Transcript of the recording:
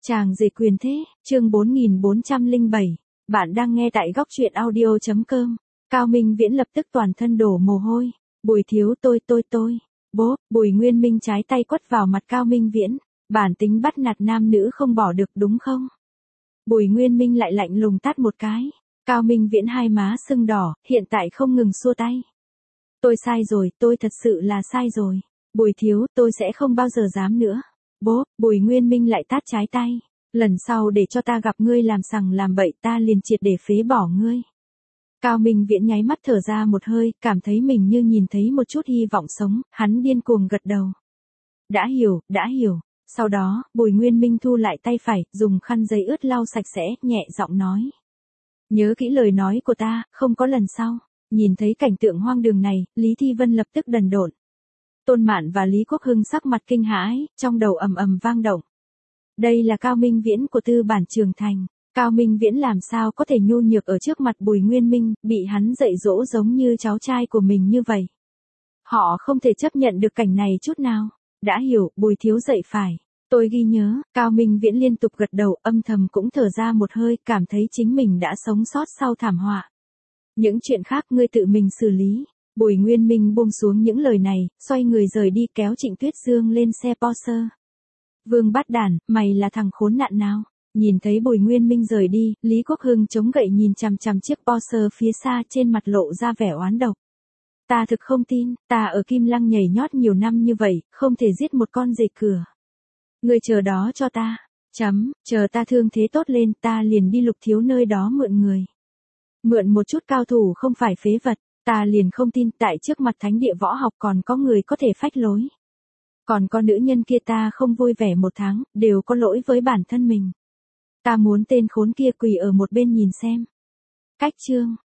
Chàng rể quyền thế, chương 4407. Bạn đang nghe tại góc truyện audio.com. Cao Minh Viễn lập tức toàn thân đổ mồ hôi. Bùi thiếu tôi. Bố, Bùi Nguyên Minh trái tay quất vào mặt Cao Minh Viễn. Bản tính bắt nạt nam nữ không bỏ được đúng không? Bùi Nguyên Minh lại lạnh lùng tát một cái. Cao Minh Viễn hai má sưng đỏ, hiện tại không ngừng xua tay. Tôi sai rồi, tôi thật sự là sai rồi. Bùi thiếu, tôi sẽ không bao giờ dám nữa. Bố, Bùi Nguyên Minh lại tát trái tay. Lần sau để cho ta gặp ngươi làm sằng làm bậy ta liền triệt để phế bỏ ngươi. Cao Minh Viễn nháy mắt thở ra một hơi, cảm thấy mình như nhìn thấy một chút hy vọng sống, hắn điên cuồng gật đầu. Đã hiểu. Sau đó, Bùi Nguyên Minh thu lại tay phải, dùng khăn giấy ướt lau sạch sẽ, nhẹ giọng nói. Nhớ kỹ lời nói của ta, không có lần sau. Nhìn thấy cảnh tượng hoang đường này, Lý Thi Vân lập tức đần độn. Tôn Mạn và Lý Quốc Hưng sắc mặt kinh hãi, trong đầu ầm ầm vang động. Đây là Cao Minh Viễn của tư bản Trường Thành. Cao Minh Viễn làm sao có thể nhu nhược ở trước mặt Bùi Nguyên Minh, bị hắn dạy dỗ giống như cháu trai của mình như vậy. Họ không thể chấp nhận được cảnh này chút nào. Đã hiểu, Bùi thiếu dạy phải. Tôi ghi nhớ, Cao Minh Viễn liên tục gật đầu, âm thầm cũng thở ra một hơi, cảm thấy chính mình đã sống sót sau thảm họa. Những chuyện khác ngươi tự mình xử lý. Bùi Nguyên Minh buông xuống những lời này, xoay người rời đi kéo Trịnh Tuyết Dương lên xe Porsche. Vương Bát Đản, mày là thằng khốn nạn nào? Nhìn thấy Bùi Nguyên Minh rời đi, Lý Quốc Hưng chống gậy nhìn chằm chằm chiếc Porsche phía xa, trên mặt lộ ra vẻ oán độc. Ta thực không tin, ta ở Kim Lăng nhảy nhót nhiều năm như vậy, không thể giết một con dê cửa. Ngươi chờ đó cho ta. Chờ ta thương thế tốt lên, ta liền đi Lục thiếu nơi đó mượn người. Mượn một chút cao thủ không phải phế vật, ta liền không tin tại trước mặt thánh địa võ học còn có người có thể phách lối. Còn con nữ nhân kia ta không vui vẻ một tháng, đều có lỗi với bản thân mình. Ta muốn tên khốn kia quỳ ở một bên nhìn xem. Cách chương.